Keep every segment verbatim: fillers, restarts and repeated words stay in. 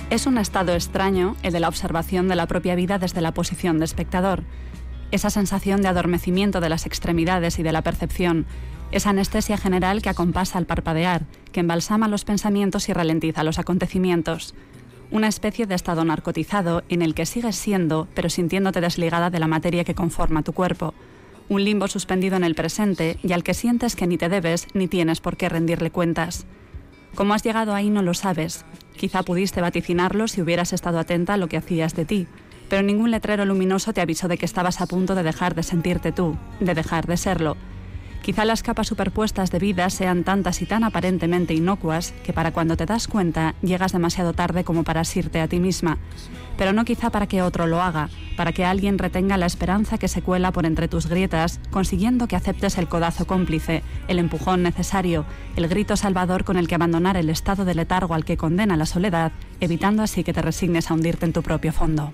Es un estado extraño el de la observación de la propia vida desde la posición de espectador. Esa sensación de adormecimiento de las extremidades y de la percepción, esa anestesia general que acompasa al parpadear, que embalsama los pensamientos y ralentiza los acontecimientos. Una especie de estado narcotizado en el que sigues siendo, pero sintiéndote desligada de la materia que conforma tu cuerpo. Un limbo suspendido en el presente y al que sientes que ni te debes ni tienes por qué rendirle cuentas. Cómo has llegado ahí no lo sabes. Quizá pudiste vaticinarlo si hubieras estado atenta a lo que hacías de ti, pero ningún letrero luminoso te avisó de que estabas a punto de dejar de sentirte tú, de dejar de serlo. Quizá las capas superpuestas de vida sean tantas y tan aparentemente inocuas que para cuando te das cuenta llegas demasiado tarde como para asirte a ti misma. Pero no quizá para que otro lo haga, para que alguien retenga la esperanza que se cuela por entre tus grietas, consiguiendo que aceptes el codazo cómplice, el empujón necesario, el grito salvador con el que abandonar el estado de letargo al que condena la soledad, evitando así que te resignes a hundirte en tu propio fondo.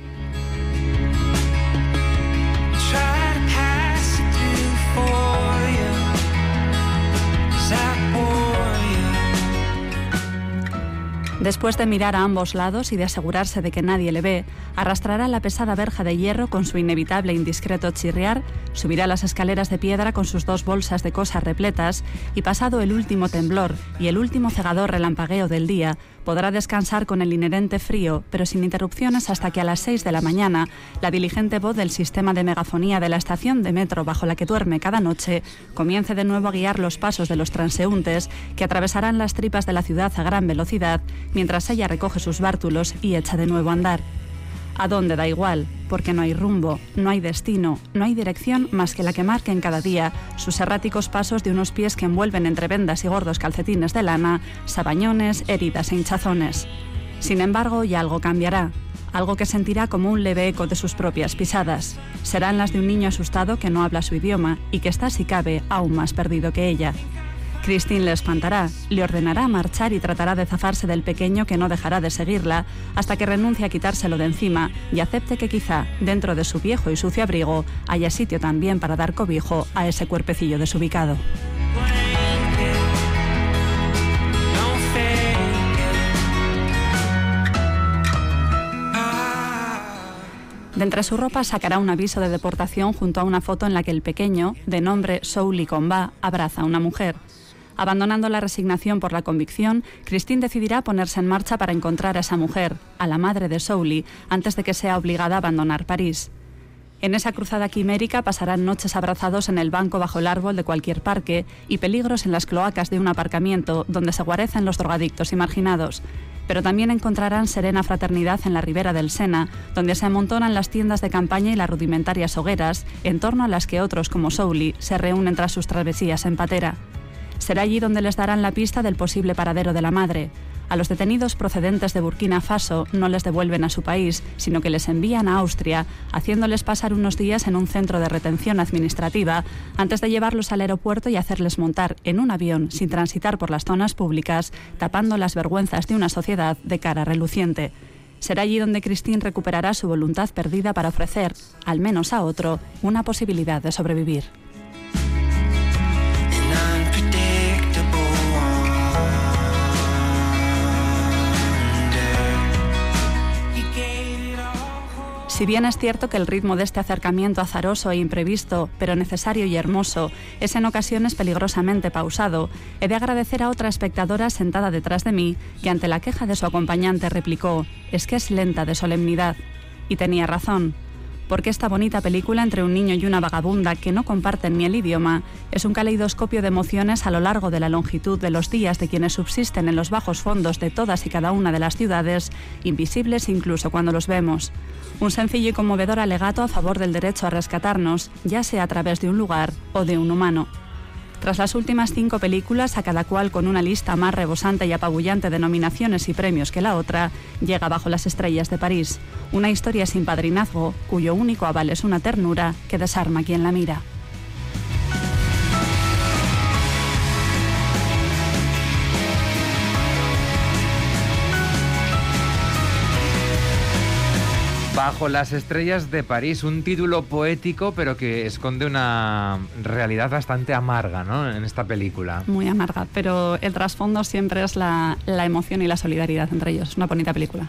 Después de mirar a ambos lados y de asegurarse de que nadie le ve, arrastrará la pesada verja de hierro con su inevitable e indiscreto chirriar, subirá las escaleras de piedra con sus dos bolsas de cosas repletas y, pasado el último temblor y el último cegador relampagueo del día, podrá descansar con el inherente frío, pero sin interrupciones hasta que a las seis de la mañana la diligente voz del sistema de megafonía de la estación de metro bajo la que duerme cada noche comience de nuevo a guiar los pasos de los transeúntes que atravesarán las tripas de la ciudad a gran velocidad mientras ella recoge sus bártulos y echa de nuevo a andar. ¿A dónde? Da igual, porque no hay rumbo, no hay destino, no hay dirección más que la que marquen cada día sus erráticos pasos de unos pies que envuelven entre vendas y gordos calcetines de lana, sabañones, heridas e hinchazones. Sin embargo, ya algo cambiará, algo que sentirá como un leve eco de sus propias pisadas. Serán las de un niño asustado que no habla su idioma y que está, si cabe, aún más perdido que ella. Christine le espantará, le ordenará marchar y tratará de zafarse del pequeño que no dejará de seguirla hasta que renuncie a quitárselo de encima y acepte que quizá, dentro de su viejo y sucio abrigo, haya sitio también para dar cobijo a ese cuerpecillo desubicado. De entre su ropa sacará un aviso de deportación junto a una foto en la que el pequeño, de nombre Souli Comba, abraza a una mujer. Abandonando la resignación por la convicción, Christine decidirá ponerse en marcha para encontrar a esa mujer, a la madre de Souli, antes de que sea obligada a abandonar París. En esa cruzada quimérica pasarán noches abrazados en el banco bajo el árbol de cualquier parque y peligros en las cloacas de un aparcamiento donde se guarecen los drogadictos y marginados. Pero también encontrarán serena fraternidad en la ribera del Sena, donde se amontonan las tiendas de campaña y las rudimentarias hogueras, en torno a las que otros como Souli se reúnen tras sus travesías en patera. Será allí donde les darán la pista del posible paradero de la madre. A los detenidos procedentes de Burkina Faso no les devuelven a su país, sino que les envían a Austria, haciéndoles pasar unos días en un centro de retención administrativa antes de llevarlos al aeropuerto y hacerles montar en un avión sin transitar por las zonas públicas, tapando las vergüenzas de una sociedad de cara reluciente. Será allí donde Christine recuperará su voluntad perdida para ofrecer, al menos a otro, una posibilidad de sobrevivir. Si bien es cierto que el ritmo de este acercamiento azaroso e imprevisto, pero necesario y hermoso, es en ocasiones peligrosamente pausado, he de agradecer a otra espectadora sentada detrás de mí, que ante la queja de su acompañante replicó: «Es que es lenta de solemnidad». Y tenía razón, porque esta bonita película entre un niño y una vagabunda que no comparten ni el idioma es un caleidoscopio de emociones a lo largo de la longitud de los días de quienes subsisten en los bajos fondos de todas y cada una de las ciudades, invisibles incluso cuando los vemos. Un sencillo y conmovedor alegato a favor del derecho a rescatarnos, ya sea a través de un lugar o de un humano. Tras las últimas cinco películas, a cada cual con una lista más rebosante y apabullante de nominaciones y premios que la otra, llega Bajo las estrellas de París, una historia sin padrinazgo, cuyo único aval es una ternura que desarma a quien la mira. Bajo las estrellas de París, un título poético pero que esconde una realidad bastante amarga, ¿no?, en esta película. Muy amarga, pero el trasfondo siempre es la, la emoción y la solidaridad entre ellos. Es una bonita película.